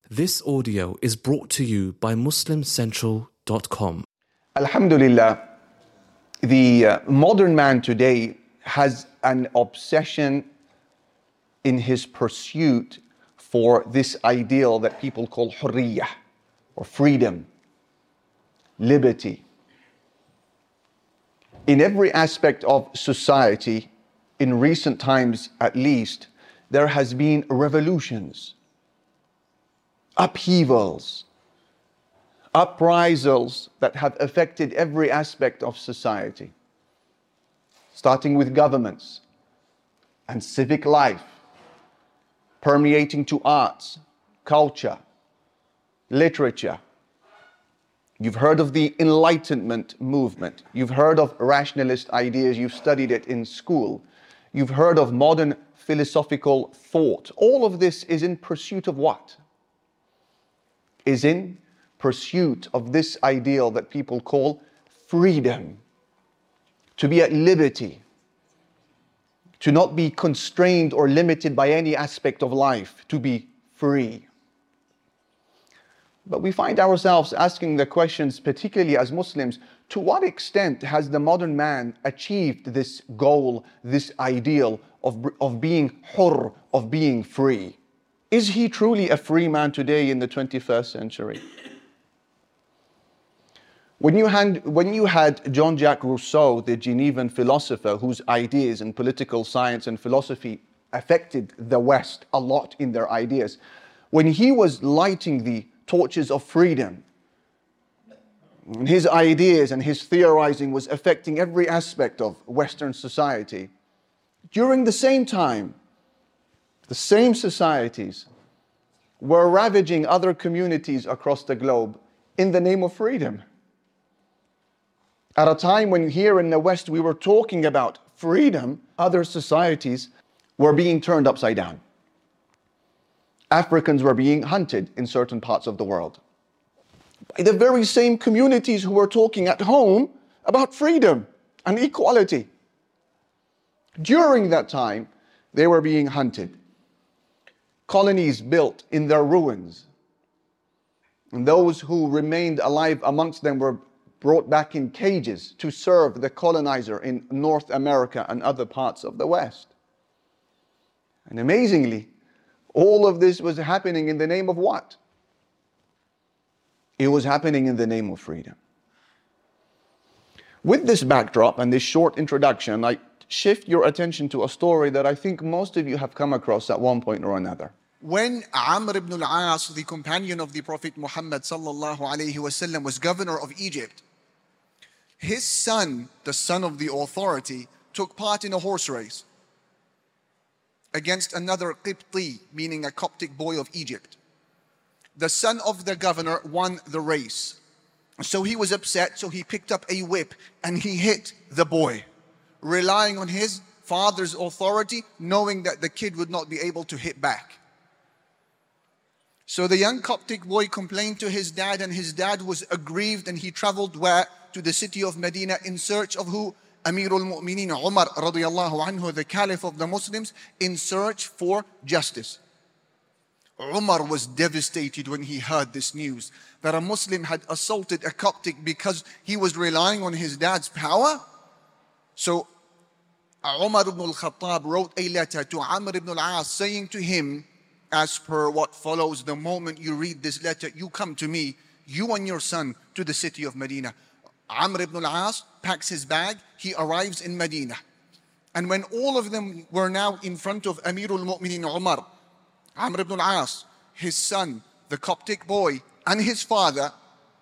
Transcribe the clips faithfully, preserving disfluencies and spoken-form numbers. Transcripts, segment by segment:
This audio is brought to you by Muslim Central dot com. Alhamdulillah, the uh, modern man today has an obsession in his pursuit for this ideal that people call hurriyah, or freedom, liberty. In every aspect of society, in recent times at least, there has been revolutions, upheavals, uprisals that have affected every aspect of society, starting with governments and civic life, permeating to arts, culture, literature. You've heard of the Enlightenment movement. You've heard of rationalist ideas. You've studied it in school. You've heard of modern philosophical thought. All of this is in pursuit of what? Is in pursuit of this ideal that people call freedom. To be at liberty. To not be constrained or limited by any aspect of life. To be free. But we find ourselves asking the questions, particularly as Muslims, to what extent has the modern man achieved this goal, this ideal of, of being hur, of being free? Is he truly a free man today in the twenty-first century? When you, had, when you had Jean-Jacques Rousseau, the Genevan philosopher, whose ideas in political science and philosophy affected the West a lot in their ideas, when he was lighting the torches of freedom, his ideas and his theorizing was affecting every aspect of Western society. During the same time, the same societies were ravaging other communities across the globe in the name of freedom. At a time when here in the West we were talking about freedom, other societies were being turned upside down. Africans were being hunted in certain parts of the world by the very same communities who were talking at home about freedom and equality. During that time, they were being hunted. Colonies built in their ruins. And those who remained alive amongst them were brought back in cages to serve the colonizer in North America and other parts of the West. And amazingly, all of this was happening in the name of what? It was happening in the name of freedom. With this backdrop and this short introduction, I shift your attention to a story that I think most of you have come across at one point or another. When Amr ibn al-As, the companion of the Prophet Muhammad sallallahu alayhi wasallam, was governor of Egypt, his son, the son of the authority, took part in a horse race against another Qibti, meaning a Coptic boy of Egypt. The son of the governor won the race. So he was upset, so he picked up a whip and he hit the boy, relying on his father's authority, knowing that the kid would not be able to hit back. So the young Coptic boy complained to his dad, and his dad was aggrieved, and he traveled where? To the city of Medina in search of who? Amirul Mu'mineen Umar radiyallahu anhu, the Caliph of the Muslims, in search for justice. Umar was devastated when he heard this news, that a Muslim had assaulted a Coptic because he was relying on his dad's power. So Umar ibn al-Khattab wrote a letter to Amr ibn al-As saying to him, as per what follows, the moment you read this letter, you come to me, you and your son, to the city of Medina. Amr ibn al-As packs his bag, he arrives in Medina. And when all of them were now in front of Amirul Mu'mineen Umar, Amr ibn al-As, his son, the Coptic boy, and his father,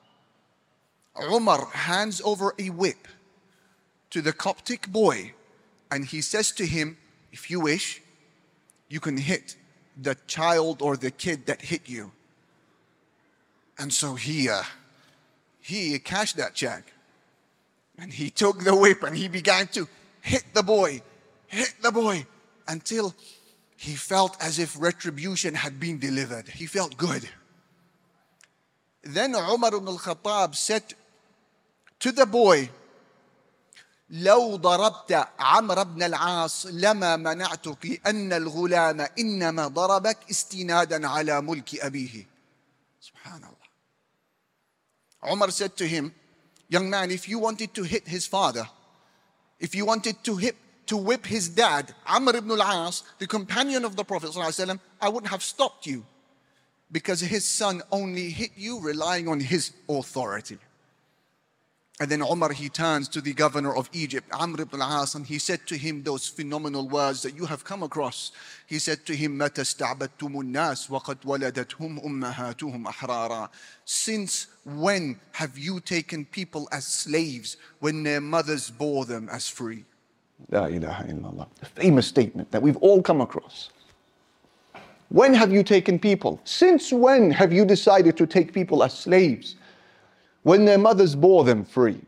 Umar hands over a whip to the Coptic boy, and he says to him, if you wish, you can hit the child or the kid that hit you. And so he, uh, he cashed that check. And he took the whip and he began to hit the boy, hit the boy, until he felt as if retribution had been delivered. He felt good. Then Umar ibn al-Khattab said to the boy, لو ضربت عمرو بن العاص لما منعتك أن الغلام إنما ضربك استنادا على ملك أبيه. Subhanallah. Umar said to him, young man, if you wanted to hit his father, if you wanted to hit, to whip his dad, Amr ibn al-As, the companion of the Prophet ﷺ, I wouldn't have stopped you, because his son only hit you relying on his authority. And then Umar, he turns to the governor of Egypt, Amr ibn al-As, and he said to him those phenomenal words that you have come across. He said to him, مَتَى اسْتَعْبَدْتُمُ النَّاسِ وَقَدْ وَلَدَتْهُمْ أُمَّهَاتُهُمْ أَحْرَارًا. Since when have you taken people as slaves when their mothers bore them as free? La ilaha illallah. A famous statement that we've all come across. When have you taken people? Since when have you decided to take people as slaves when their mothers bore them free?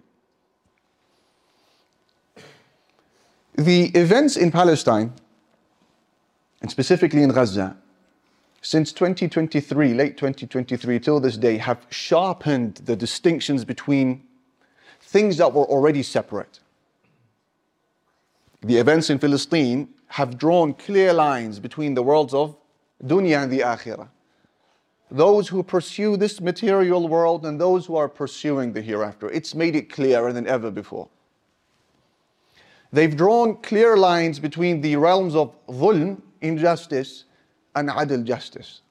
The events in Palestine, and specifically in Gaza, since twenty twenty-three, late twenty twenty-three till this day, have sharpened the distinctions between things that were already separate. The events in Palestine have drawn clear lines between the worlds of dunya and the akhirah. Those who pursue this material world and those who are pursuing the hereafter. It's made it clearer than ever before. They've drawn clear lines between the realms of dhulm, injustice, and adl, justice.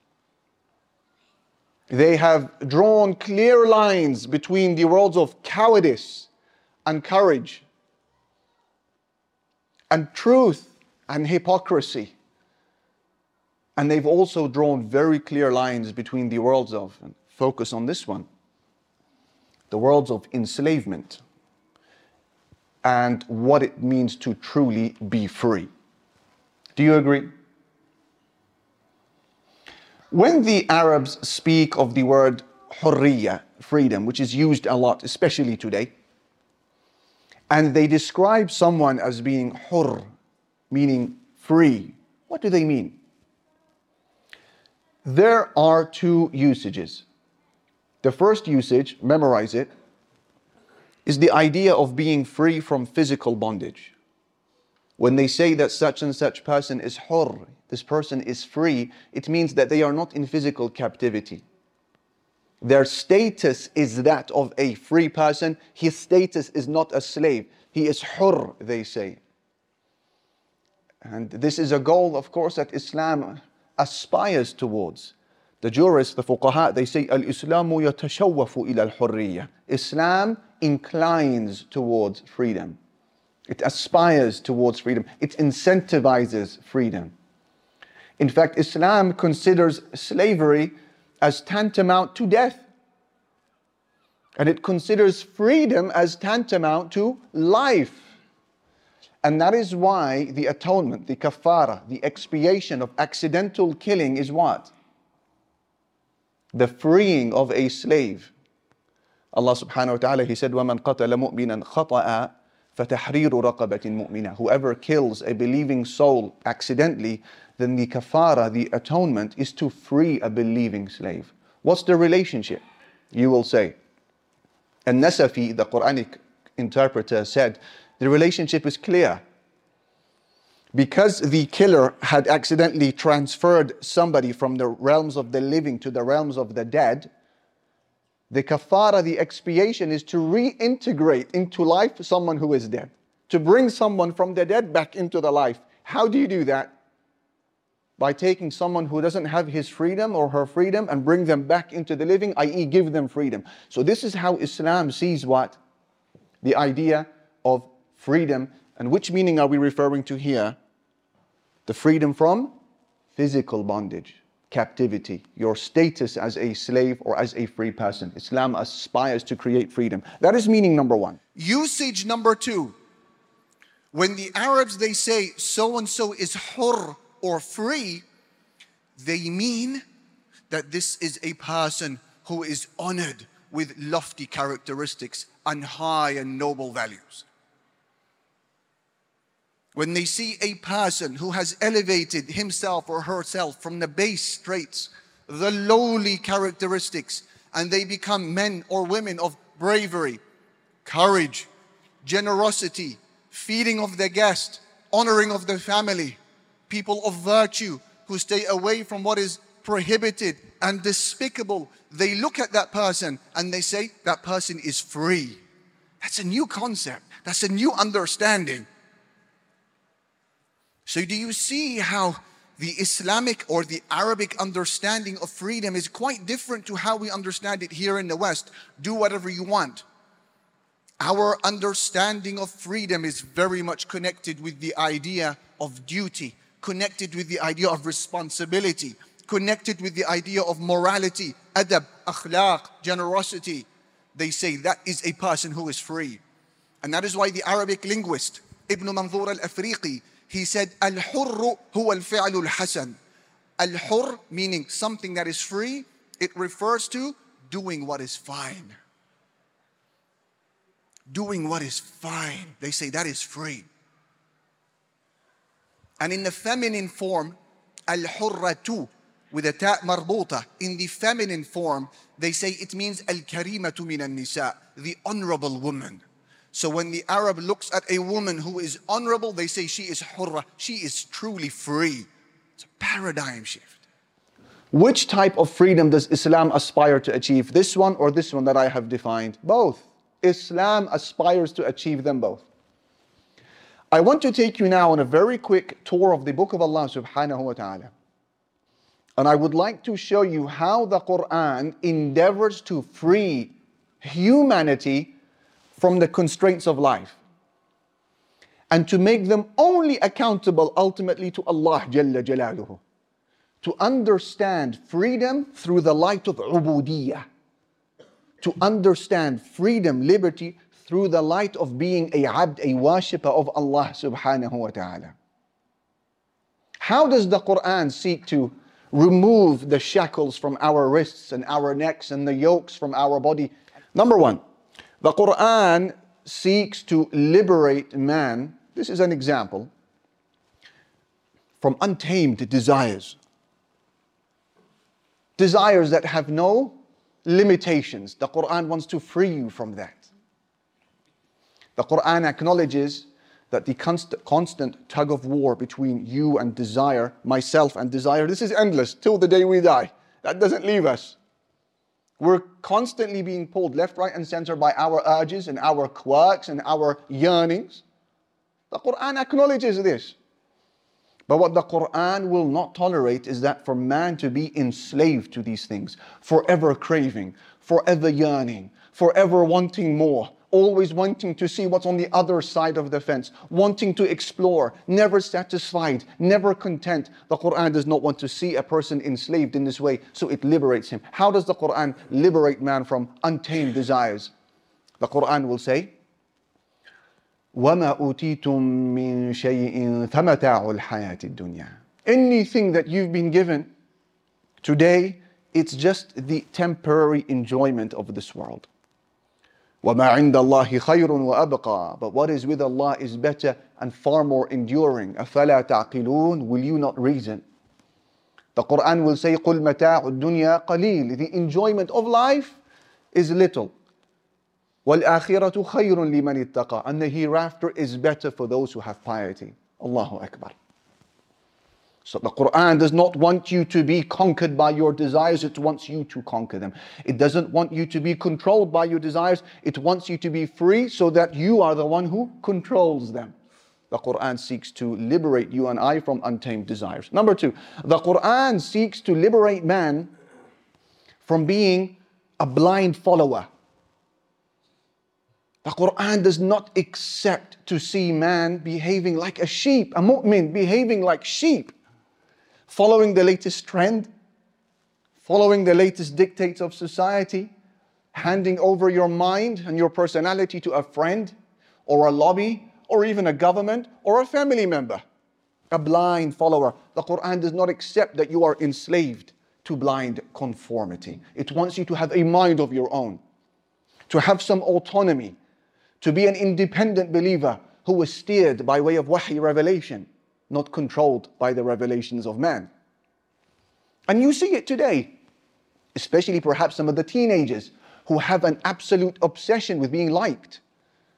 They have drawn clear lines between the worlds of cowardice and courage, and truth and hypocrisy. And they've also drawn very clear lines between the worlds of, and focus on this one, the worlds of enslavement and what it means to truly be free. Do you agree? When the Arabs speak of the word hurriya, freedom, which is used a lot, especially today, and they describe someone as being hur, meaning free, what do they mean? There are two usages. The first usage, memorize it, is the idea of being free from physical bondage. When they say that such and such person is hur, this person is free, it means that they are not in physical captivity. Their status is that of a free person. His status is not a slave. He is hur, they say. And this is a goal, of course, that Islam aspires towards. The jurists, the fuqaha, they say, Al-Islamu yatashawwafu ila al-hurriya. Islam inclines towards freedom. It aspires towards freedom. It incentivizes freedom. In fact, Islam considers slavery as tantamount to death. And it considers freedom as tantamount to life. And that is why the atonement, the kafara, the expiation of accidental killing is what? The freeing of a slave. Allah subhanahu wa ta'ala, He said, وَمَنْ قَتَلَ مُؤْمِنًا خَطَأً فَتَحْرِيرُ رَقَبَةٍ مُؤْمِنَةٍ. Whoever kills a believing soul accidentally, then the kafara, the atonement, is to free a believing slave. What's the relationship? You will say. And Nasafi, the Quranic interpreter, said, the relationship is clear. Because the killer had accidentally transferred somebody from the realms of the living to the realms of the dead, the kafara, the expiation, is to reintegrate into life someone who is dead. To bring someone from the dead back into the life. How do you do that? By taking someone who doesn't have his freedom or her freedom and bring them back into the living, that is give them freedom. So this is how Islam sees what? The idea of freedom. And which meaning are we referring to here? The freedom from physical bondage, captivity, your status as a slave or as a free person. Islam aspires to create freedom. That is meaning number one. Usage number two. When the Arabs, they say so-and-so is hur or free, they mean that this is a person who is honored with lofty characteristics and high and noble values. When they see a person who has elevated himself or herself from the base traits, the lowly characteristics, and they become men or women of bravery, courage, generosity, feeding of the guest, honoring of the family, people of virtue who stay away from what is prohibited and despicable, they look at that person and they say, that person is free. That's a new concept. That's a new understanding. So do you see how the Islamic or the Arabic understanding of freedom is quite different to how we understand it here in the West? Do whatever you want. Our understanding of freedom is very much connected with the idea of duty, connected with the idea of responsibility, connected with the idea of morality, adab, akhlaq, generosity. They say that is a person who is free. And that is why the Arabic linguist, Ibn Manzur al-Afriqi, he said, Al-Hurru huwa al-fi'lu al-hasan. Al-Hurr, meaning something that is free, it refers to doing what is fine. Doing what is fine. They say that is free. And in the feminine form, Al-Hurratu, with a ta' marbuta, in the feminine form, they say it means Al-Karimatu min al-Nisa, the honorable woman. So when the Arab looks at a woman who is honorable, they say she is hurra, she is truly free. It's a paradigm shift. Which type of freedom does Islam aspire to achieve? This one or this one that I have defined? Both. Islam aspires to achieve them both. I want to take you now on a very quick tour of the Book of Allah subhanahu wa ta'ala. And I would like to show you how the Quran endeavors to free humanity from the constraints of life and to make them only accountable ultimately to Allah Jalla Jalaluhu. To understand freedom through the light of ubudiyyah. To understand freedom, liberty through the light of being a abd, a worshipper of Allah subhanahu wa ta'ala. How does the Quran seek to remove the shackles from our wrists and our necks and the yokes from our body? Number one, the Quran seeks to liberate man, this is an example, from untamed desires. Desires that have no limitations. The Quran wants to free you from that. The Quran acknowledges that the const constant tug of war between you and desire, myself and desire, this is endless till the day we die. That doesn't leave us. We're constantly being pulled left, right, and center by our urges and our quirks and our yearnings. The Quran acknowledges this. But what the Quran will not tolerate is that for man to be enslaved to these things, forever craving, forever yearning, forever wanting more, always wanting to see what's on the other side of the fence, wanting to explore, never satisfied, never content. The Quran does not want to see a person enslaved in this way, so it liberates him. How does the Quran liberate man from untamed desires? The Quran will say, وَمَا أُوتِيتُم مِّن شَيْءٍ فَمَتَاعُ الْحَيَاةِ الدُّنْيَا. Anything that you've been given today, it's just the temporary enjoyment of this world. وَمَا عِنْدَ اللَّهِ خَيْرٌ وَأَبْقَى. But what is with Allah is better and far more enduring. أَفَلَا تَعْقِلُونَ. Will you not reason? The Quran will say, قُلْ مَتَاعُ الدُّنْيَا قَلِيلٌ. The enjoyment of life is little. وَالْآخِرَةُ خَيْرٌ لِمَنِ اتَّقَى. And the hereafter is better for those who have piety. Allahu Akbar. So the Quran does not want you to be conquered by your desires, it wants you to conquer them. It doesn't want you to be controlled by your desires, it wants you to be free so that you are the one who controls them. The Quran seeks to liberate you and I from untamed desires. Number two, the Quran seeks to liberate man from being a blind follower. The Quran does not accept to see man behaving like a sheep, a mu'min behaving like sheep, following the latest trend, following the latest dictates of society, handing over your mind and your personality to a friend or a lobby or even a government or a family member. A blind follower. The Quran does not accept that you are enslaved to blind conformity. It wants you to have a mind of your own, to have some autonomy, to be an independent believer who is steered by way of wahy revelation, not controlled by the revelations of man. And you see it today, especially perhaps some of the teenagers who have an absolute obsession with being liked.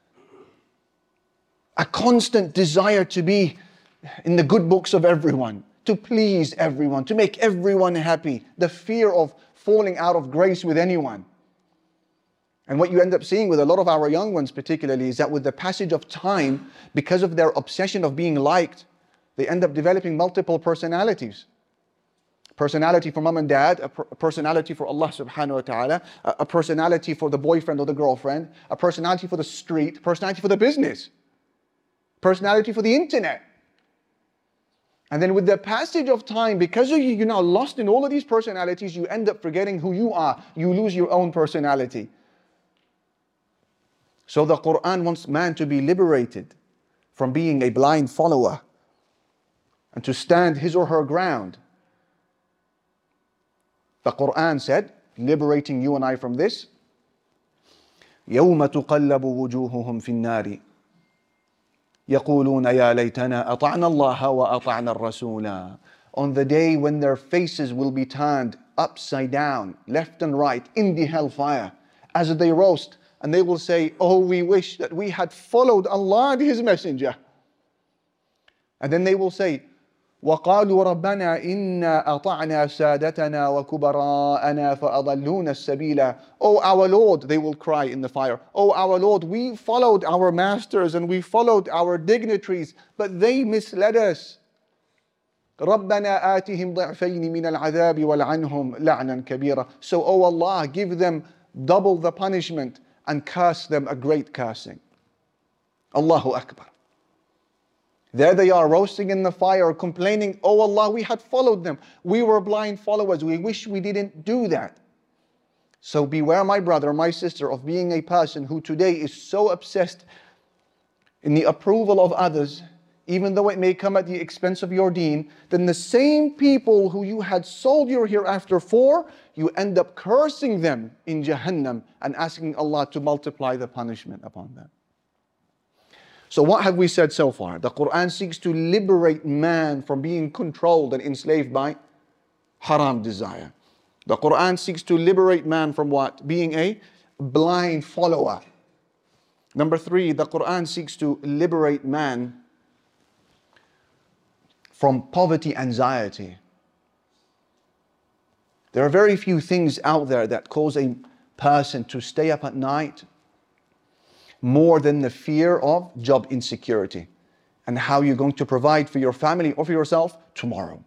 A constant desire to be in the good books of everyone, to please everyone, to make everyone happy, the fear of falling out of grace with anyone. And what you end up seeing with a lot of our young ones particularly is that with the passage of time, because of their obsession of being liked, they end up developing multiple personalities. Personality for mom and dad, a, per- a personality for Allah subhanahu wa ta'ala, a, a personality for the boyfriend or the girlfriend, a personality for the street, personality for the business, personality for the internet. And then with the passage of time, because you, you're now lost in all of these personalities, you end up forgetting who you are. You lose your own personality. So the Quran wants man to be liberated from being a blind follower and to stand his or her ground. The Quran said, liberating you and I from this, يَوْمَ تُقَلَّبُ وُجُوهُهُمْ فِي النَّارِ يَقُولُونَ يَا لَيْتَنَا أَطَعْنَا اللَّهَ وَأَطَعْنَا الرَّسُولَ. On the day when their faces will be turned upside down, left and right, in the hellfire, as they roast, and they will say, oh, we wish that we had followed Allah and His Messenger. And then they will say, وَقَالُوا رَبَّنَا إِنَّا أَطَعْنَا سَادَتَنَا وَكُبَرَاءَنَا فَأَضَلُّونَ السَّبِيلَ. Oh, our Lord, they will cry in the fire. Oh, our Lord, we followed our masters and we followed our dignitaries, but they misled us. رَبَّنَا آتِهِمْ ضِعْفَيْنِ مِنَ الْعَذَابِ وَلْعَنْهُمْ لَعْنًا كَبِيرًا. So, oh Allah, give them double the punishment and curse them a great cursing. Allahu Akbar. There they are roasting in the fire, complaining, oh Allah, we had followed them. We were blind followers. We wish we didn't do that. So beware, my brother, my sister, of being a person who today is so obsessed in the approval of others, even though it may come at the expense of your deen, then the same people who you had sold your hereafter for, you end up cursing them in Jahannam and asking Allah to multiply the punishment upon them. So what have we said so far? The Quran seeks to liberate man from being controlled and enslaved by haram desire. The Quran seeks to liberate man from what? Being a blind follower. Number three, the Quran seeks to liberate man from poverty anxiety. There are very few things out there that cause a person to stay up at night more than the fear of job insecurity and how you're going to provide for your family or for yourself tomorrow.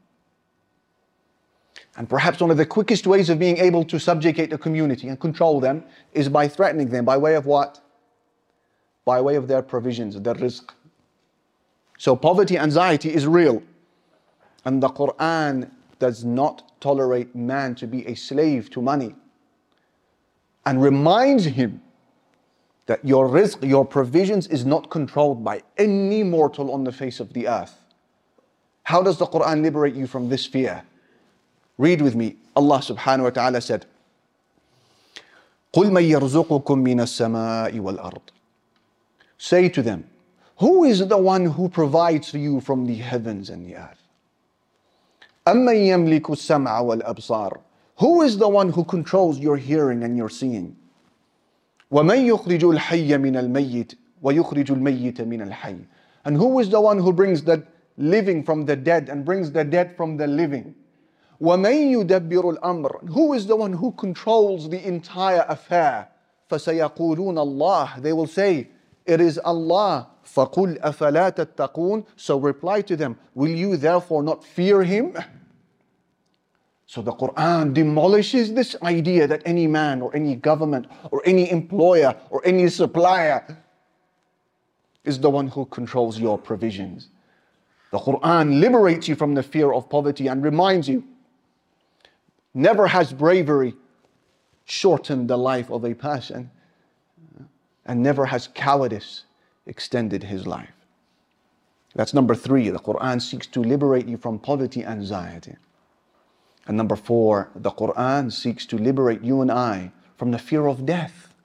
And perhaps one of the quickest ways of being able to subjugate a community and control them is by threatening them. By way of what? By way of their provisions, their rizq. So poverty anxiety is real. And the Quran does not tolerate man to be a slave to money, and reminds him that your rizq, your provisions is not controlled by any mortal on the face of the earth. How does the Quran liberate you from this fear? Read with me. Allah subhanahu wa ta'ala said, قُلْ مَنْ يَرْزُقُكُم مِّنَ السَّمَاءِ وَالْأَرْضِ. Say to them, who is the one who provides for you from the heavens and the earth? أَمَّنْ يَمْلِكُ السَّمْعَ وَالْأَبْصَارِ. Who is the one who controls your hearing and your seeing? وَمَنْ يُخْرِجُ الْحَيَّ مِنَ الْمَيِّتِ وَيُخْرِجُ الْمَيِّتَ مِنَ الْحَيِّ. And who is the one who brings the living from the dead and brings the dead from the living? وَمَنْ يُدَبِّرُ الْأَمْرِ. Who is the one who controls the entire affair? فَسَيَقُولُونَ اللَّهِ. They will say, it is Allah. فَقُلْ أَفَلَا تَتَّقُونَ. So reply to them, will you therefore not fear Him? So the Quran demolishes this idea that any man or any government or any employer or any supplier is the one who controls your provisions. The Quran liberates you from the fear of poverty and reminds you, never has bravery shortened the life of a person, and never has cowardice extended his life. That's number three. The Quran seeks to liberate you from poverty anxiety. And number four, the Quran seeks to liberate you and I from the fear of death.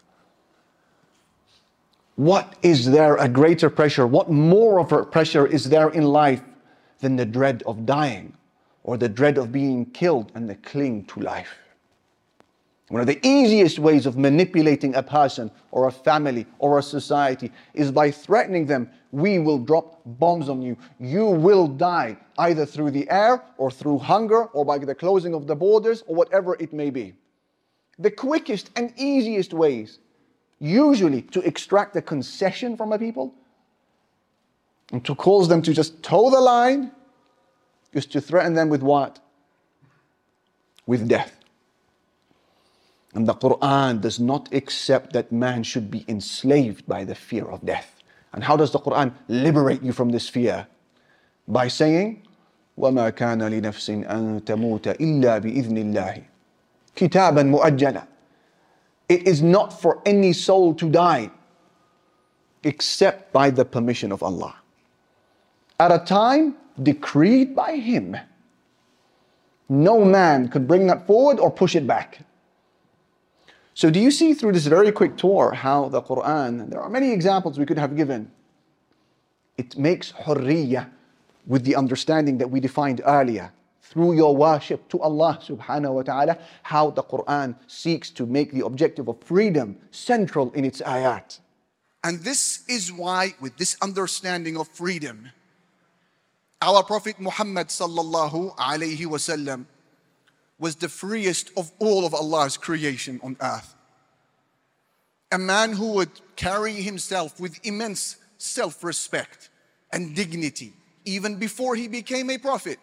What is there a greater pressure? What more of a pressure is there in life than the dread of dying or the dread of being killed and the cling to life? One of the easiest ways of manipulating a person or a family or a society is by threatening them, we will drop bombs on you. You will die either through the air or through hunger or by the closing of the borders or whatever it may be. The quickest and easiest ways usually to extract a concession from a people and to cause them to just toe the line is to threaten them with what? With death. And the Quran does not accept that man should be enslaved by the fear of death. And how does the Quran liberate you from this fear? By saying, وَمَا كَانَ لِنَفْسٍ أَن تَمُوتَ إِلَّا بِإِذْنِ اللَّهِ كِتَابًا مُؤَجَّلًا. It is not for any soul to die except by the permission of Allah, at a time decreed by Him. No man could bring that forward or push it back. So do you see through this very quick tour how the Quran, there are many examples we could have given, it makes hurriyyah with the understanding that we defined earlier, through your worship to Allah subhanahu wa ta'ala, how the Quran seeks to make the objective of freedom central in its ayat. And this is why, with this understanding of freedom, our Prophet Muhammad sallallahu alayhi wasallam was the freest of all of Allah's creation on earth. A man who would carry himself with immense self-respect and dignity, even before he became a prophet.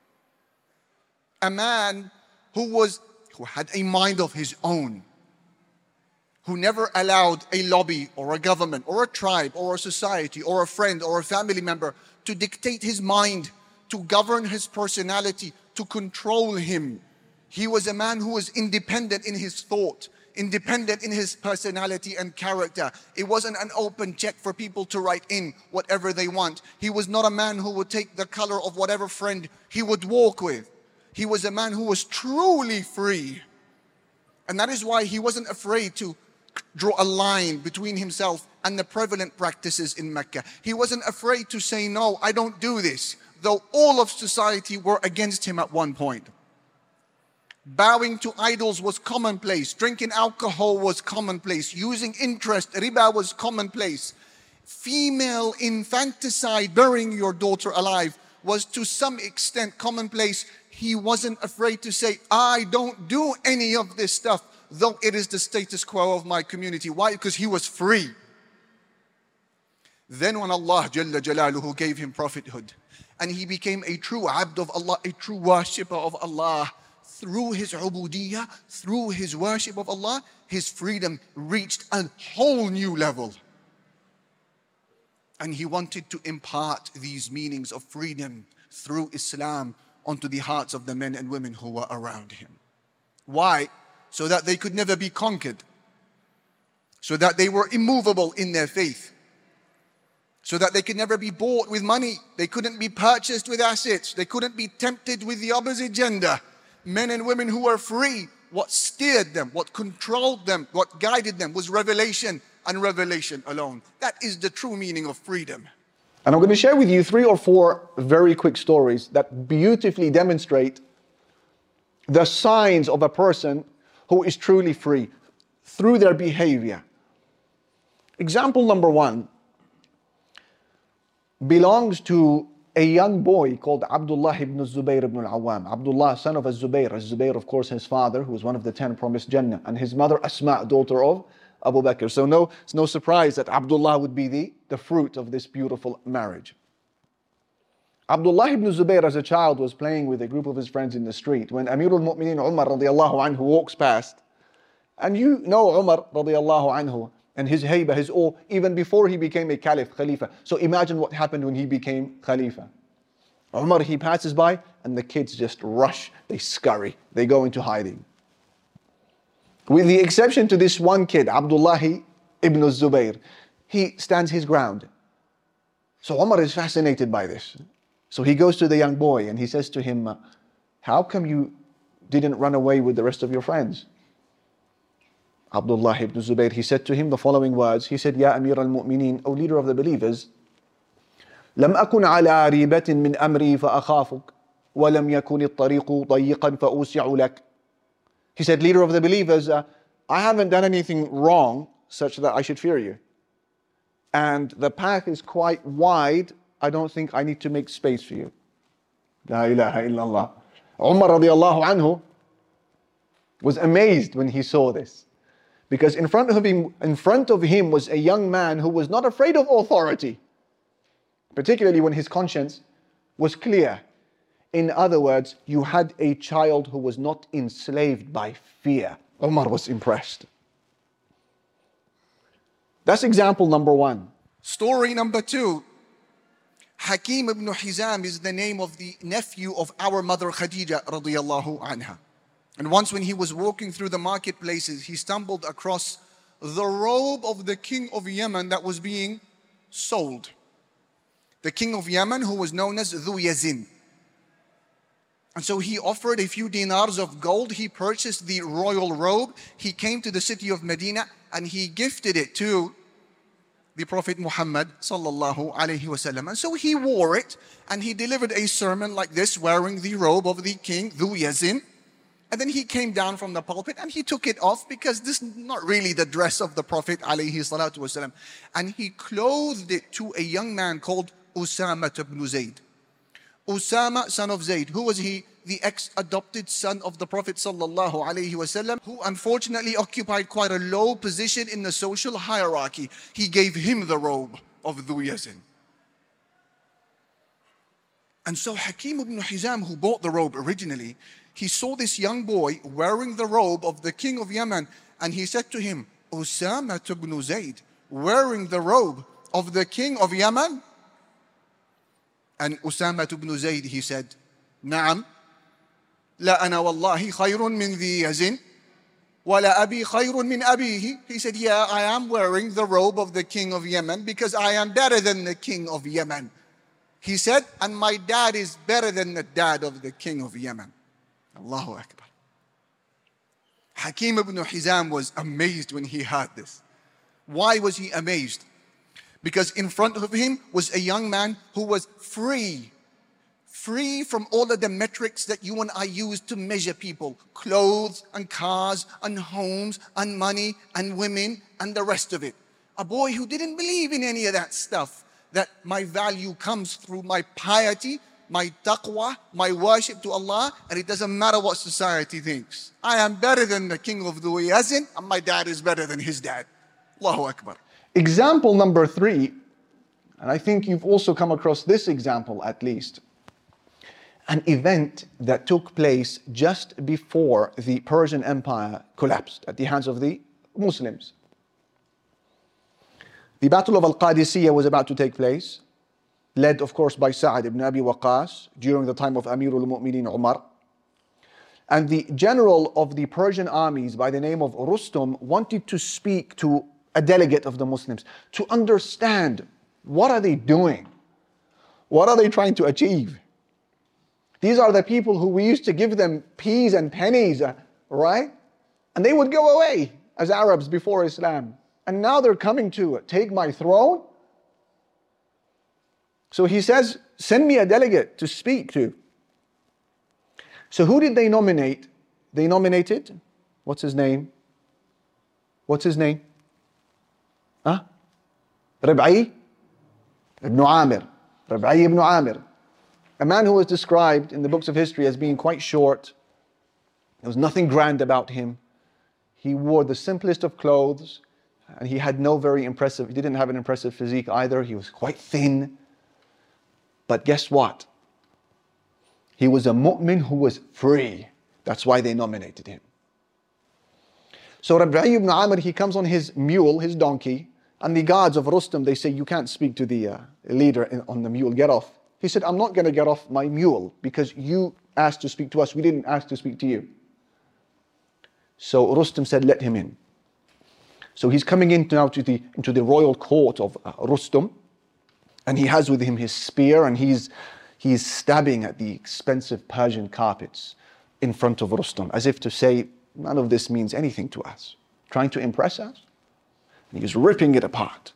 A man who was, who had a mind of his own, who never allowed a lobby or a government or a tribe or a society or a friend or a family member to dictate his mind, to govern his personality, to control him. He was a man who was independent in his thought, independent in his personality and character. It wasn't an open check for people to write in whatever they want. He was not a man who would take the color of whatever friend he would walk with. He was a man who was truly free. And that is why he wasn't afraid to draw a line between himself and the prevalent practices in Mecca. He wasn't afraid to say, no, I don't do this, though all of society were against him at one point. Bowing to idols was commonplace. Drinking alcohol was commonplace. Using interest, riba, was commonplace. Female infanticide, burying your daughter alive, was to some extent commonplace. He wasn't afraid to say, I don't do any of this stuff, though it is the status quo of my community. Why? Because he was free. Then when Allah Jalla Jalaluhu gave him prophethood, and he became a true abd of Allah, a true worshipper of Allah, through his ubudiyyah, through his worship of Allah, his freedom reached a whole new level. And he wanted to impart these meanings of freedom through Islam onto the hearts of the men and women who were around him. Why? So that they could never be conquered. So that they were immovable in their faith. So that they could never be bought with money. They couldn't be purchased with assets. They couldn't be tempted with the opposite gender. Men and women who were free, what steered them, what controlled them, what guided them was revelation and revelation alone. That is the true meaning of freedom. And I'm going to share with you three or four very quick stories that beautifully demonstrate the signs of a person who is truly free through their behavior. Example number one belongs to a young boy called Abdullah ibn Zubayr ibn al-Awwam. Abdullah, son of Az-Zubayr. Az-Zubayr, of course, his father, who was one of the ten promised Jannah, and his mother Asma, daughter of Abu Bakr. So no, it's no surprise that Abdullah would be the, the fruit of this beautiful marriage. Abdullah ibn Zubayr as a child was playing with a group of his friends in the street when Amirul Mu'mineen Umar radiallahu anhu walks past. And you know Umar radiallahu anhu and his hayba, his awe, even before he became a caliph, khalifa. So imagine what happened when he became khalifa. Umar, he passes by and the kids just rush, they scurry, they go into hiding. With the exception to this one kid, Abdullah ibn Zubayr, he stands his ground. So Umar is fascinated by this. So he goes to the young boy and he says to him, how come you didn't run away with the rest of your friends? Abdullah ibn Zubayr, he said to him the following words. He said, Ya Amir al-Mu'mineen, O leader of the believers, لم أكن على ريبة من أمري فأخافك ولم يكن الطريق ضيقا فأوسع لك. He said, leader of the believers, uh, I haven't done anything wrong such that I should fear you. And the path is quite wide. I don't think I need to make space for you. La ilaha illallah. Umar radiallahu anhu was amazed when he saw this. Because in front of him, in front of him was a young man who was not afraid of authority, particularly when his conscience was clear. In other words, you had a child who was not enslaved by fear. Umar was impressed. That's example number one. Story number two. Hakim ibn Hizam is the name of the nephew of our mother Khadija radiyallahu anha. And once when he was walking through the marketplaces, he stumbled across the robe of the king of Yemen that was being sold. The king of Yemen, who was known as Dhu Yazin. And so he offered a few dinars of gold. He purchased the royal robe. He came to the city of Medina and he gifted it to the Prophet Muhammad sallallahu alaihi wasallam. And so he wore it and he delivered a sermon like this, wearing the robe of the king, Dhu Yazin. And then he came down from the pulpit and he took it off because this is not really the dress of the Prophet alayhi salatu wasalam. And he clothed it to a young man called Usama ibn Zayd. Usama, son of Zayd. Who was he? The ex-adopted son of the Prophet sallallahu alayhi wasallam, who unfortunately occupied quite a low position in the social hierarchy. He gave him the robe of Dhu Yazin. And so Hakim ibn Hizam, who bought the robe originally, he saw this young boy wearing the robe of the king of Yemen, and he said to him, Usama ibn Zayd, wearing the robe of the king of Yemen? And Usama ibn Zayd, he said, Naam, la ana wallahi khayrun min dhi yazin, wa la abi khayrun min abihi. He said, yeah, I am wearing the robe of the king of Yemen because I am better than the king of Yemen. He said, and my dad is better than the dad of the king of Yemen. Allahu Akbar. Hakim ibn Hizam was amazed when he heard this. Why was he amazed? Because in front of him was a young man who was free. Free from all of the metrics that you and I use to measure people. Clothes and cars and homes and money and women and the rest of it. A boy who didn't believe in any of that stuff. That my value comes through my piety, my taqwa, my worship to Allah, and it doesn't matter what society thinks. I am better than the king of Dhu Yazin, and my dad is better than his dad. Allahu Akbar. Example number three, and I think you've also come across this example at least. An event that took place just before the Persian Empire collapsed at the hands of the Muslims. The Battle of Al-Qadisiyah was about to take place, led of course by Sa'ad ibn Abi Waqqas during the time of Amirul Mu'mineen Umar. And the general of the Persian armies by the name of Rustum wanted to speak to a delegate of the Muslims to understand what are they doing? What are they trying to achieve? These are the people who we used to give them peas and pennies, right? And they would go away as Arabs before Islam. And now they're coming to take my throne. So he says, send me a delegate to speak to. So who did they nominate? They nominated, what's his name? What's his name? Huh? Rib'i ibn Amir. Rib'i ibn Amir. A man who was described in the books of history as being quite short. There was nothing grand about him. He wore the simplest of clothes. And he had no very impressive, he didn't have an impressive physique either. He was quite thin. But guess what? He was a mu'min who was free. That's why they nominated him. So Rib'i ibn Amir, he comes on his mule, his donkey, and the guards of Rustum, they say, you can't speak to the uh, leader in, on the mule, get off. He said, I'm not going to get off my mule because you asked to speak to us. We didn't ask to speak to you. So Rustum said, let him in. So he's coming in now to the, into the royal court of uh, Rustum, and he has with him his spear, and he's, he's stabbing at the expensive Persian carpets in front of Rustum, as if to say, none of this means anything to us. Trying to impress us. And he's ripping it apart.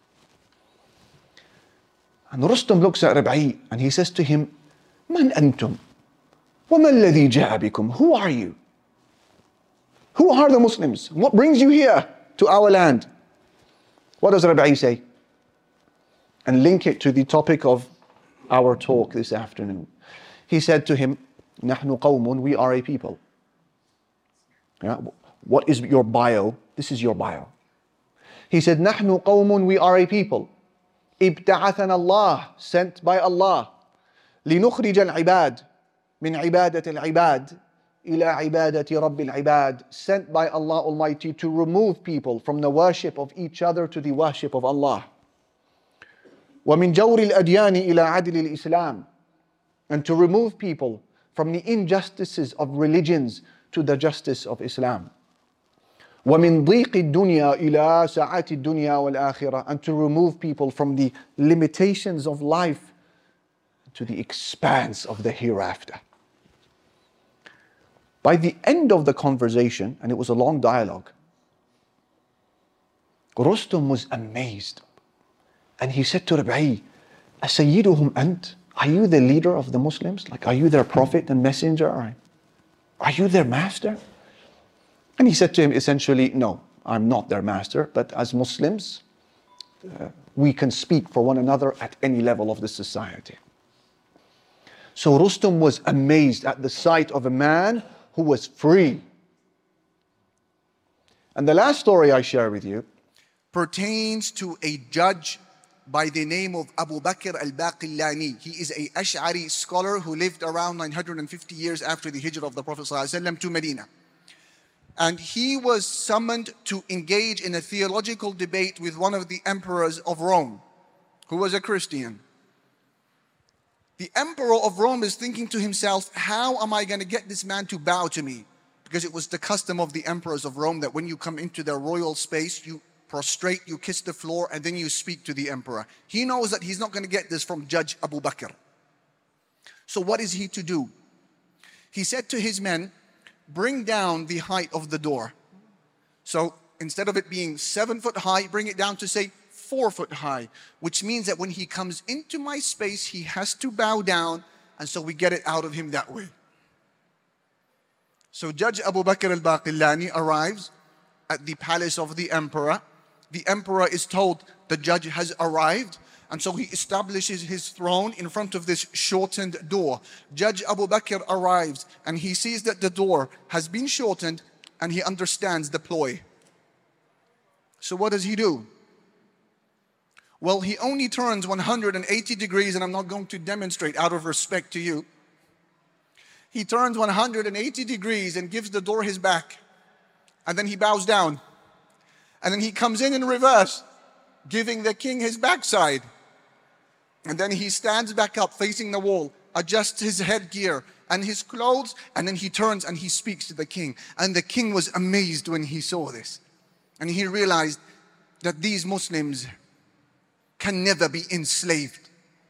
And Rustum looks at Rib'i, and he says to him, Man antum? وَمَا الَّذِي جَاءَ بِكُمْ? Who are you? Who are the Muslims? What brings you here to our land? What does Rabi'i say? And link it to the topic of our talk this afternoon. He said to him, نحن قوم, we are a people. Yeah? What is your bio? This is your bio. He said, نحن قوم, we are a people. ابتعثنا الله, sent by Allah. لنخرج العباد من عبادة العباد إلى عبادة رب العباد, sent by Allah Almighty to remove people from the worship of each other to the worship of Allah. ومن جور الأديان إلى عدل الإسلام, and to remove people from the injustices of religions to the justice of Islam. ومن ضيق الدنيا إلى سعة الدنيا والآخرة, and to remove people from the limitations of life to the expanse of the hereafter. By the end of the conversation, and it was a long dialogue, Rustum was amazed. And he said to Rabi'i, أَسَيِّدُهُمْ أَنْتَ? Are you the leader of the Muslims? Like, are you their prophet and messenger? Or are you their master? And he said to him essentially, no, I'm not their master, but as Muslims, uh, we can speak for one another at any level of the society. So Rustum was amazed at the sight of a man who was free. And the last story I share with you pertains to a judge by the name of Abu Bakr al-Baqillani. He is a Ash'ari scholar who lived around nine hundred fifty years after the hijrah of the Prophet ﷺ to Medina. And he was summoned to engage in a theological debate with one of the emperors of Rome, who was a Christian. The emperor of Rome is thinking to himself, how am I going to get this man to bow to me? Because it was the custom of the emperors of Rome that when you come into their royal space, you prostrate, you kiss the floor, and then you speak to the emperor. He knows that he's not going to get this from Judge Abu Bakr. So what is he to do? He said to his men, bring down the height of the door. So instead of it being seven foot high, bring it down to say four foot high, which means that when he comes into my space, he has to bow down, and so we get it out of him that way. So Judge Abu Bakr al-Baqillani arrives at the palace of the emperor. The emperor is told the judge has arrived, and so he establishes his throne in front of this shortened door. Judge Abu Bakr arrives, and he sees that the door has been shortened, and he understands the ploy. So what does he do? Well, he only turns one hundred eighty degrees, and I'm not going to demonstrate out of respect to you. He turns one hundred eighty degrees and gives the door his back, and then he bows down. And then he comes in in reverse, giving the king his backside. And then he stands back up facing the wall, adjusts his headgear and his clothes, and then he turns and he speaks to the king. And the king was amazed when he saw this. And he realized that these Muslims can never be enslaved.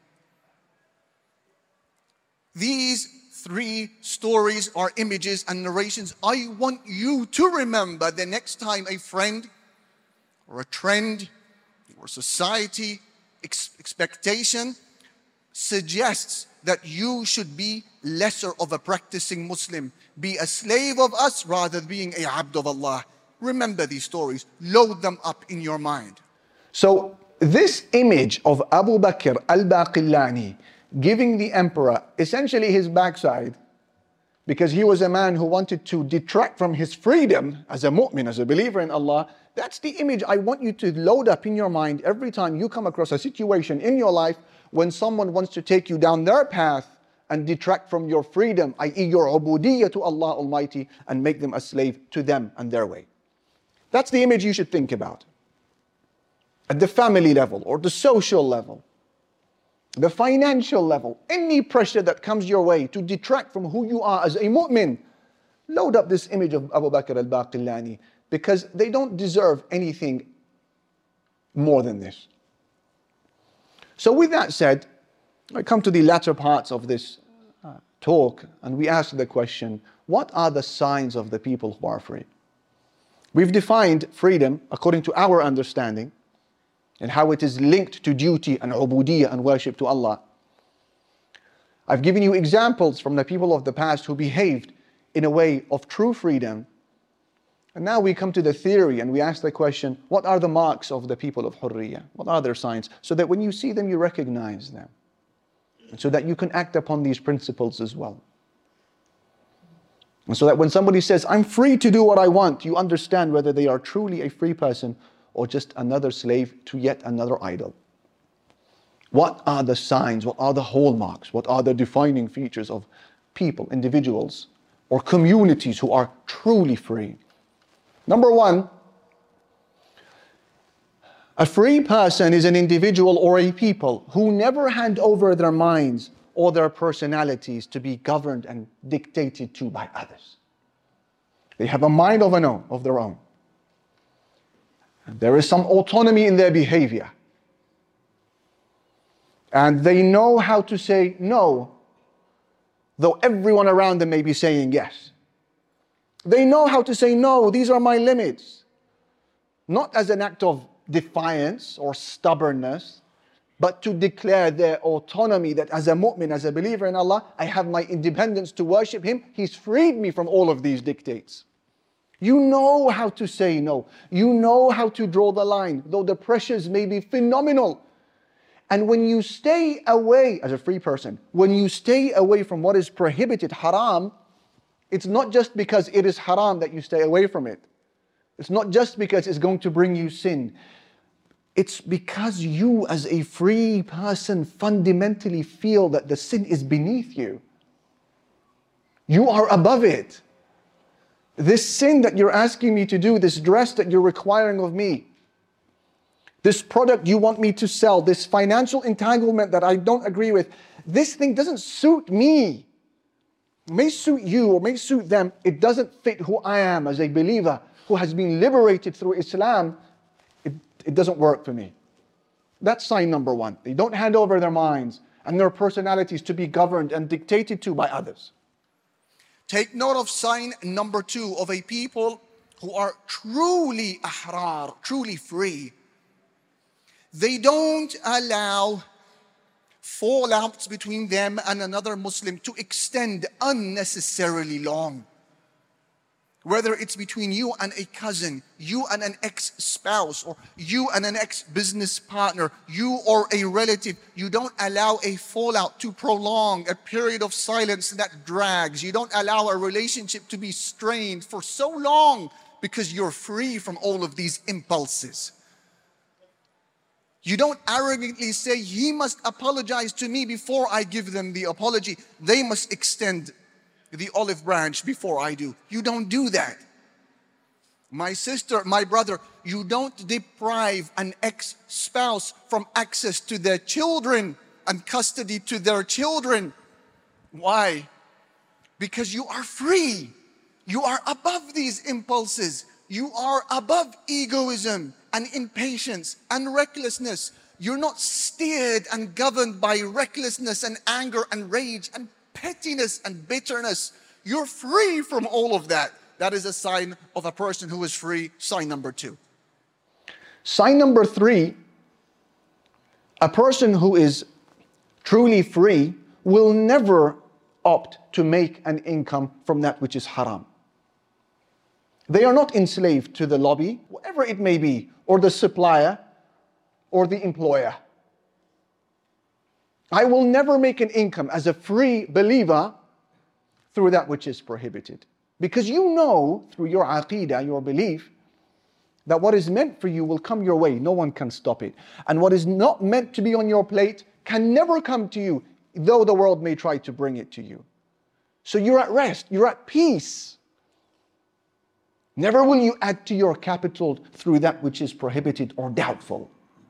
These three stories are images and narrations I want you to remember the next time a friend or a trend or society ex- expectation suggests that you should be lesser of a practicing Muslim, be a slave of us rather than being a abd of Allah. Remember these stories, load them up in your mind. So this image of Abu Bakr al-Baqillani giving the emperor essentially his backside, because he was a man who wanted to detract from his freedom as a mu'min, as a believer in Allah. That's the image I want you to load up in your mind every time you come across a situation in your life when someone wants to take you down their path and detract from your freedom, that is your ubudiyyah to Allah Almighty, and make them a slave to them and their way. That's the image you should think about. At the family level or the social level, the financial level, any pressure that comes your way to detract from who you are as a mu'min, load up this image of Abu Bakr al-Baqillani, because they don't deserve anything more than this. So with that said, I come to the latter parts of this uh, talk, and we ask the question, what are the signs of the people who are free? We've defined freedom according to our understanding and how it is linked to duty and ubudiyyah and worship to Allah. I've given you examples from the people of the past who behaved in a way of true freedom, And now we come to the theory and we ask the question, what are the marks of the people of Hurriya? What are their signs? So that when you see them, you recognize them. And so that you can act upon these principles as well. And so that when somebody says, I'm free to do what I want, you understand whether they are truly a free person or just another slave to yet another idol. What are the signs? What are the hallmarks? What are the defining features of people, individuals, or communities who are truly free? Number one, a free person is an individual or a people who never hand over their minds or their personalities to be governed and dictated to by others. They have a mind of an own, of their own. There is some autonomy in their behavior. And they know how to say no, though everyone around them may be saying yes. They know how to say no, these are my limits. Not as an act of defiance or stubbornness, but to declare their autonomy that as a mu'min, as a believer in Allah, I have my independence to worship Him. He's freed me from all of these dictates. You know how to say no. You know how to draw the line, though the pressures may be phenomenal. And when you stay away, as a free person, when you stay away from what is prohibited, haram, it's not just because it is haram that you stay away from it. It's not just because it's going to bring you sin. It's because you as a free person fundamentally feel that the sin is beneath you. You are above it. This sin that you're asking me to do, this dress that you're requiring of me, this product you want me to sell, this financial entanglement that I don't agree with, this thing doesn't suit me. It may suit you or may suit them. It doesn't fit who I am as a believer who has been liberated through Islam. It, it doesn't work for me. That's sign number one. They don't hand over their minds and their personalities to be governed and dictated to by others. Take note of sign number two of a people who are truly ahrar, truly free. They don't allow fallouts between them and another Muslim to extend unnecessarily long. Whether it's between you and a cousin, you and an ex-spouse, or you and an ex-business partner, you or a relative, you don't allow a fallout to prolong a period of silence that drags. You don't allow a relationship to be strained for so long because you're free from all of these impulses. You don't arrogantly say, he must apologize to me before I give them the apology. They must extend the olive branch before I do. You don't do that. My sister, my brother, you don't deprive an ex-spouse from access to their children and custody to their children. Why? Because you are free. You are above these impulses. You are above egoism and impatience and recklessness. You're not steered and governed by recklessness and anger and rage and pettiness and bitterness. You're free from all of that. That is a sign of a person who is free. Sign number two. Sign number three, a person who is truly free will never opt to make an income from that which is haram. They are not enslaved to the lobby, whatever it may be, or the supplier, or the employer. I will never make an income as a free believer through that which is prohibited. Because you know, through your aqeedah, your belief, that what is meant for you will come your way. No one can stop it. And what is not meant to be on your plate can never come to you, though the world may try to bring it to you. So you're at rest, you're at peace. Never will you add to your capital through that which is prohibited or doubtful.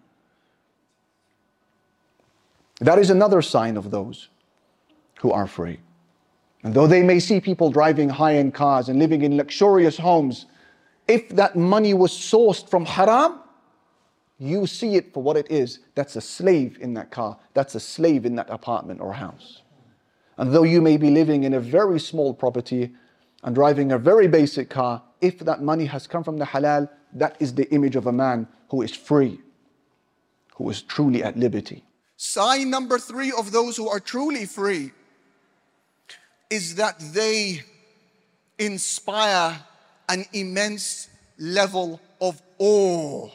That is another sign of those who are free. And though they may see people driving high-end cars and living in luxurious homes, if that money was sourced from haram, you see it for what it is. That's a slave in that car. That's a slave in that apartment or house. And though you may be living in a very small property and driving a very basic car, if that money has come from the halal, that is the image of a man who is free, who is truly at liberty. Sign number three of those who are truly free is that they inspire an immense level of awe.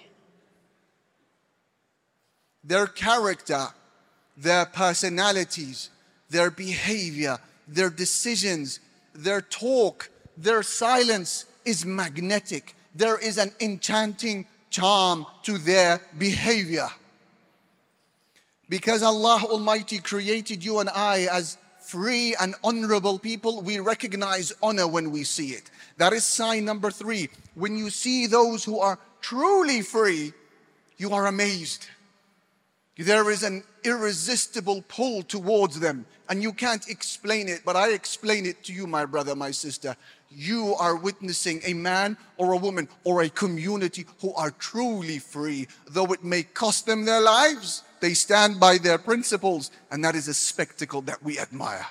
Their character, their personalities, their behavior, their decisions, their talk, their silence is magnetic. There is an enchanting charm to their behavior. Because Allah Almighty created you and I as free and honorable people, we recognize honor when we see it. That is sign number three. When you see those who are truly free, you are amazed. There is an irresistible pull towards them, and you can't explain it, but I explain it to you, my brother, my sister. You are witnessing a man or a woman or a community who are truly free. Though it may cost them their lives, they stand by their principles, and that is a spectacle that we admire.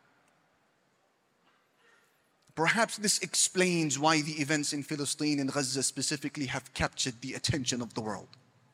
Perhaps this explains why the events in Palestine and Gaza specifically have captured the attention of the world.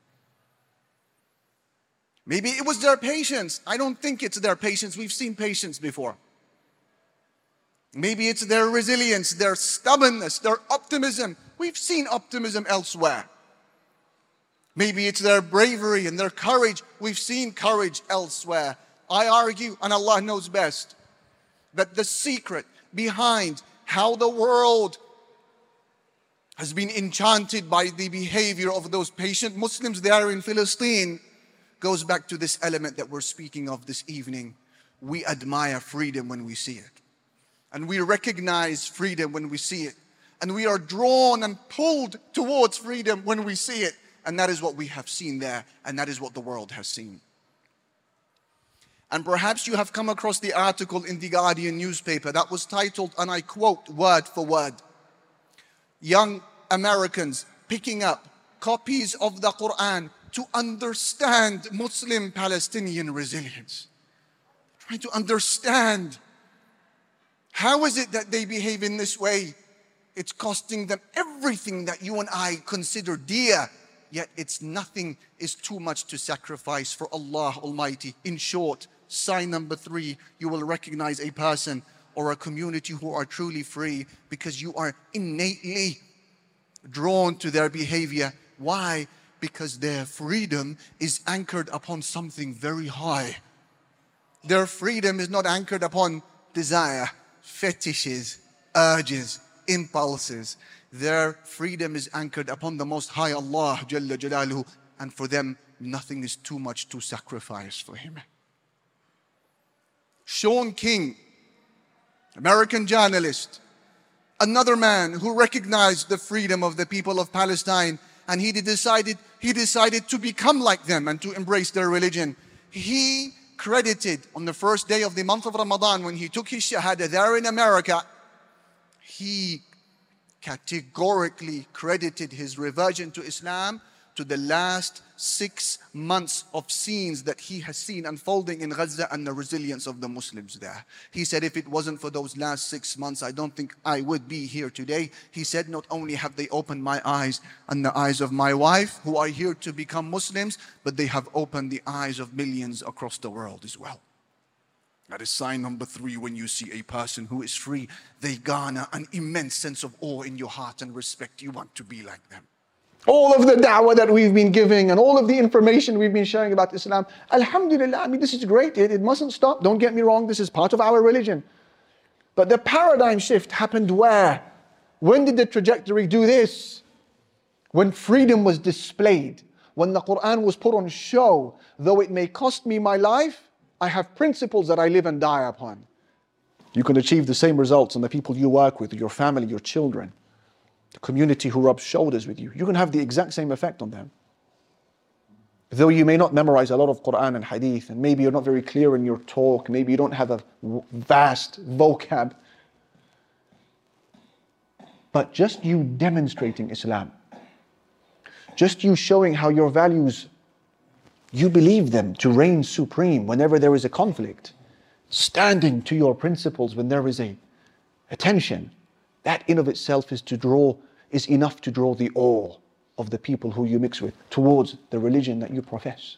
Maybe it was their patience. I don't think it's their patience. We've seen patience before. Maybe it's their resilience, their stubbornness, their optimism. We've seen optimism elsewhere. Maybe it's their bravery and their courage. We've seen courage elsewhere. I argue, and Allah knows best, that the secret behind how the world has been enchanted by the behavior of those patient Muslims there in Palestine goes back to this element that we're speaking of this evening. We admire freedom when we see it. And we recognize freedom when we see it. And we are drawn and pulled towards freedom when we see it. And that is what we have seen there. And that is what the world has seen. And perhaps you have come across the article in the Guardian newspaper that was titled, and I quote word for word, "Young Americans picking up copies of the Quran to understand Muslim-Palestinian resilience." Trying to understand. How is it that they behave in this way? It's costing them everything that you and I consider dear, yet it's nothing is too much to sacrifice for Allah Almighty. In short, sign number three, you will recognize a person or a community who are truly free because you are innately drawn to their behavior. Why? Because their freedom is anchored upon something very high. Their freedom is not anchored upon desire, fetishes, urges, impulses. Their freedom is anchored upon the Most High Allah Jalla Jalaluhu, and for them nothing is too much to sacrifice for Him. Shaun King, American journalist, another man who recognized the freedom of the people of Palestine, and he decided, he decided to become like them and to embrace their religion. He credited on the first day of the month of Ramadan when he took his shahada there in America, he categorically credited his reversion to Islam to the last six months of scenes that he has seen unfolding in Gaza and the resilience of the Muslims there. He said, if it wasn't for those last six months, I don't think I would be here today. He said, not only have they opened my eyes and the eyes of my wife, who are here to become Muslims, but they have opened the eyes of millions across the world as well. That is sign number three. When you see a person who is free, they garner an immense sense of awe in your heart and respect. You want to be like them. All of the da'wah that we've been giving and all of the information we've been sharing about Islam, alhamdulillah, I mean, this is great. It, it mustn't stop. Don't get me wrong. This is part of our religion. But the paradigm shift happened where? When did the trajectory do this? When freedom was displayed, when the Quran was put on show. Though it may cost me my life, I have principles that I live and die upon. You can achieve the same results on the people you work with, your family, your children, the community who rubs shoulders with you. You can have the exact same effect on them. Though you may not memorize a lot of Quran and Hadith, and maybe you're not very clear in your talk, maybe you don't have a vast vocab, but just you demonstrating Islam, just you showing how your values, you believe them to reign supreme whenever there is a conflict, standing to your principles when there is a, a tension, that in of itself is to draw, is enough to draw the awe of the people who you mix with towards the religion that you profess.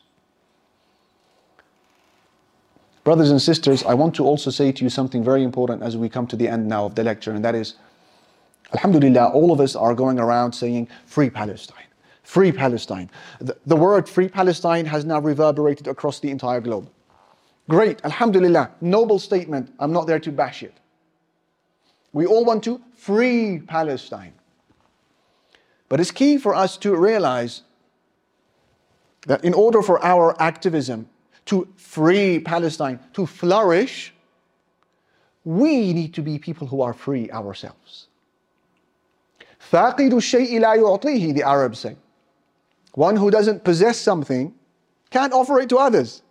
Brothers and sisters, I want to also say to you something very important as we come to the end now of the lecture, and that is, Alhamdulillah, all of us are going around saying, free Palestine, free Palestine. The, the word free Palestine has now reverberated across the entire globe. Great, Alhamdulillah, noble statement. I'm not there to bash it. We all want to free Palestine. But it's key for us to realize that in order for our activism to free Palestine, to flourish, we need to be people who are free ourselves. فَاقِدُ الشَّيْءِ لَا يُعْطِيهِ, the Arabs say. One who doesn't possess something can't offer it to others.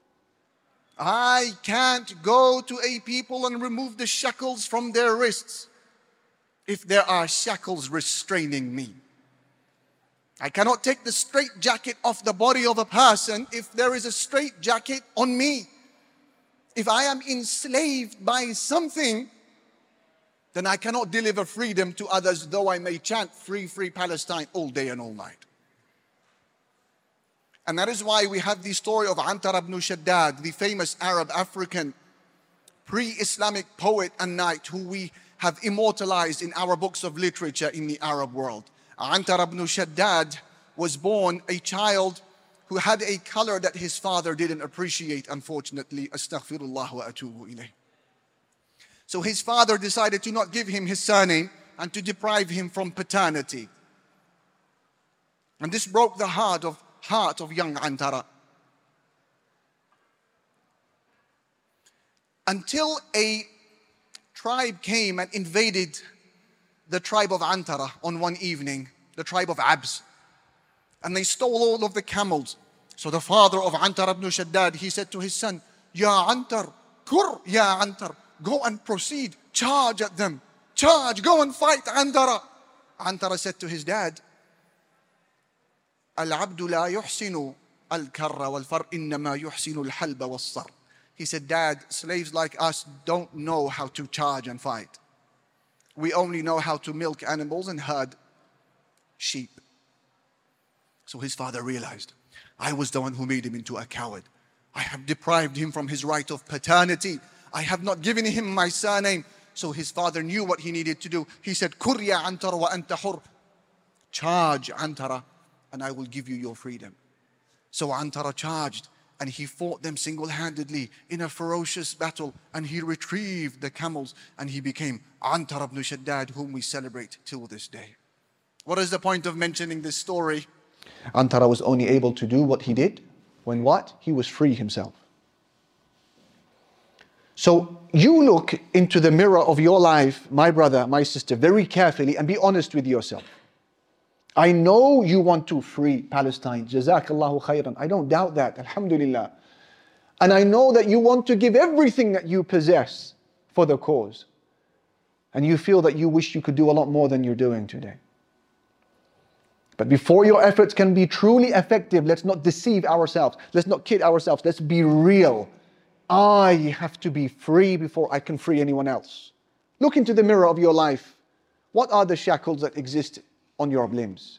I can't go to a people and remove the shackles from their wrists if there are shackles restraining me. I cannot take the straitjacket off the body of a person if there is a straitjacket on me. If I am enslaved by something, then I cannot deliver freedom to others, though I may chant free, free Palestine all day and all night. And that is why we have the story of Antar ibn Shaddad, the famous Arab African pre-Islamic poet and knight who we have immortalized in our books of literature in the Arab world. Antar ibn Shaddad was born a child who had a color that his father didn't appreciate, unfortunately. Astaghfirullah wa atubu ilayh. So his father decided to not give him his surname and to deprive him from paternity. And this broke the heart of, heart of young Antara. Until a tribe came and invaded the tribe of Antara on one evening, the tribe of Abs. And they stole all of the camels. So the father of Antar ibn Shaddad, he said to his son, Ya Antar, kur ya Antar, go and proceed, charge at them, charge, go and fight Antara. Antara said to his dad, Al-abdu la yuhsinu al-karra wal-far innama yuhsinu al-halba wal-sar. He said, Dad, slaves like us don't know how to charge and fight. We only know how to milk animals and herd sheep. So his father realized, I was the one who made him into a coward. I have deprived him from his right of paternity. I have not given him my surname. So his father knew what he needed to do. He said, Kur ya Antara wa anta hur. Charge, Antara, and I will give you your freedom. So Antara charged, and he fought them single-handedly in a ferocious battle, and he retrieved the camels, and he became Antar ibn Shaddad, whom we celebrate till this day. What is the point of mentioning this story? Antara was only able to do what he did when what? He was free himself. So you look into the mirror of your life, my brother, my sister, very carefully and be honest with yourself. I know you want to free Palestine. Jazakallahu khairan. I don't doubt that. Alhamdulillah. And I know that you want to give everything that you possess for the cause. And you feel that you wish you could do a lot more than you're doing today. But before your efforts can be truly effective, let's not deceive ourselves. Let's not kid ourselves. Let's be real. I have to be free before I can free anyone else. Look into the mirror of your life. What are the shackles that exist on your limbs?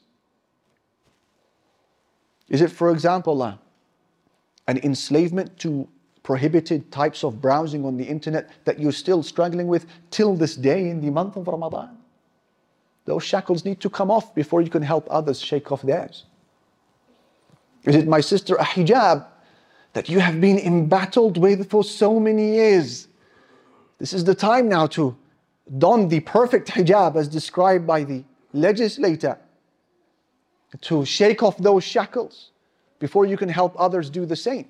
Is it, for example, uh, an enslavement to prohibited types of browsing on the internet that you're still struggling with till this day in the month of Ramadan? Those shackles need to come off before you can help others shake off theirs. Is it, my sister, a hijab that you have been embattled with for so many years? This is the time now to don the perfect hijab as described by the legislator, to shake off those shackles before you can help others do the same.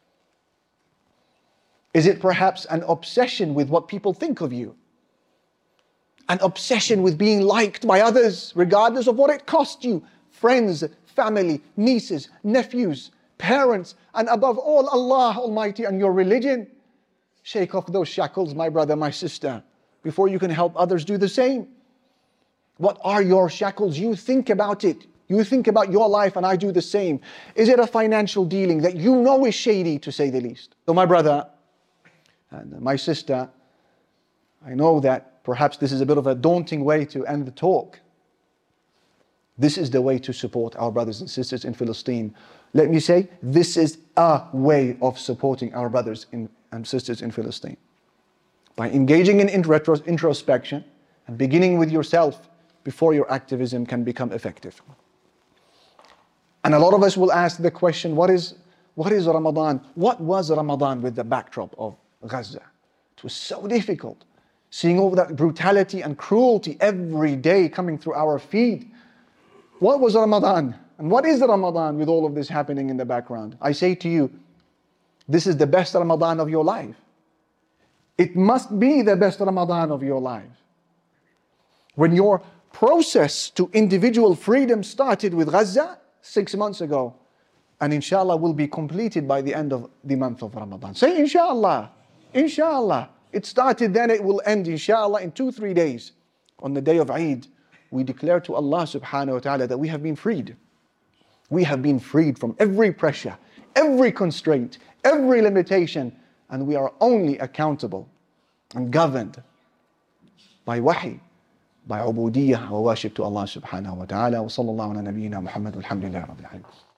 Is it perhaps an obsession with what people think of you? An obsession with being liked by others, regardless of what it costs you? Friends, family, nieces, nephews, parents, and above all, Allah Almighty and your religion. Shake off those shackles, my brother, my sister, before you can help others do the same. What are your shackles? You think about it. You think about your life and I do the same. Is it a financial dealing that you know is shady, to say the least? So my brother and my sister, I know that perhaps this is a bit of a daunting way to end the talk. This is the way to support our brothers and sisters in Palestine. Let me say, this is a way of supporting our brothers in, and sisters in Palestine. By engaging in introspection and beginning with yourself before your activism can become effective. And a lot of us will ask the question, what is, what is Ramadan? What was Ramadan with the backdrop of Gaza? It was so difficult, seeing all that brutality and cruelty every day coming through our feed. What was Ramadan? And what is Ramadan with all of this happening in the background? I say to you, this is the best Ramadan of your life. It must be the best Ramadan of your life. When your process to individual freedom started with Gaza six months ago, and inshallah will be completed by the end of the month of Ramadan. Say inshallah, inshallah. It started then, it will end inshallah in two, three days. On the day of Eid, we declare to Allah subhanahu wa ta'ala that we have been freed. We have been freed from every pressure, every constraint, every limitation, and we are only accountable and governed by wahi, by ubudiyyah wa worship to Allah subhanahu wa ta'ala. Wa sallallahu ala nabiyyina Muhammad walhamdulillahi rabbil alamin.